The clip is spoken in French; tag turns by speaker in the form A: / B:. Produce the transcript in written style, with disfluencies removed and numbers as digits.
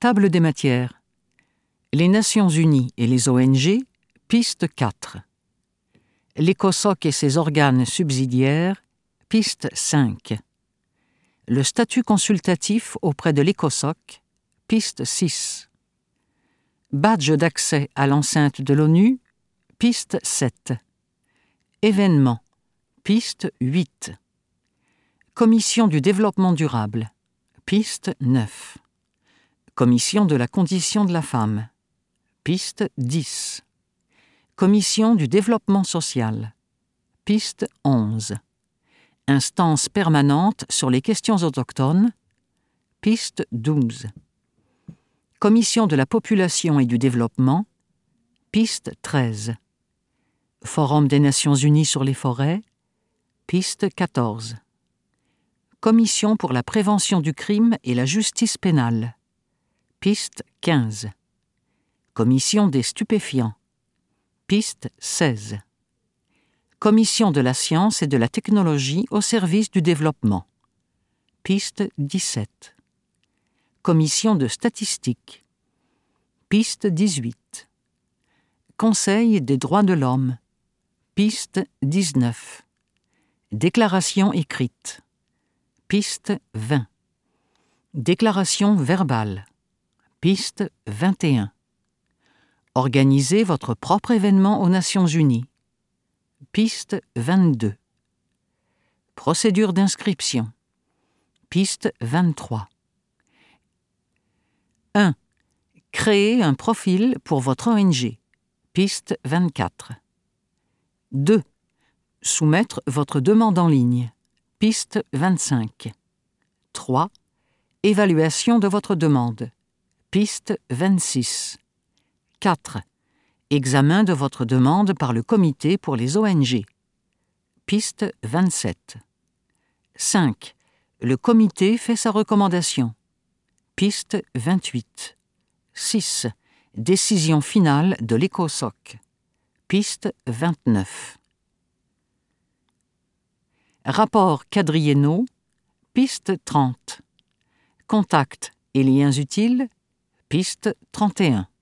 A: Table des matières. Les Nations Unies et les ONG, piste 4. L'ECOSOC et ses organes subsidiaires, piste 5. Le statut consultatif auprès de l'ECOSOC, piste 6. Badge d'accès à l'enceinte de l'ONU, piste 7. Événements, piste 8. Commission du développement durable, piste 9. Commission de la condition de la femme, piste 10. Commission du développement social, piste 11. Instance permanente sur les questions autochtones, piste 12. Commission de la population et du développement, piste 13. Forum des Nations Unies sur les forêts, piste 14. Commission pour la prévention du crime et la justice pénale, piste 15. Commission des stupéfiants, piste 16. Commission de la science et de la technologie au service du développement, piste 17. Commission de statistique, piste 18. Conseil des droits de l'homme, piste 19. Déclaration écrite, piste 20. Déclaration verbale, piste 21. Organisez votre propre événement aux Nations Unies, piste 22. Procédure d'inscription, piste 23. 1. Créer un profil pour votre ONG, piste 24. 2. Soumettre votre demande en ligne, piste 25. 3. Évaluation de votre demande, piste 26. 4. Examen de votre demande par le comité pour les ONG, piste 27. 5. Le comité fait sa recommandation, piste 28. 6. Décision finale de l'ECOSOC, piste 29. Rapport quadriennaux, piste 30. Contacts et liens utiles, piste 31.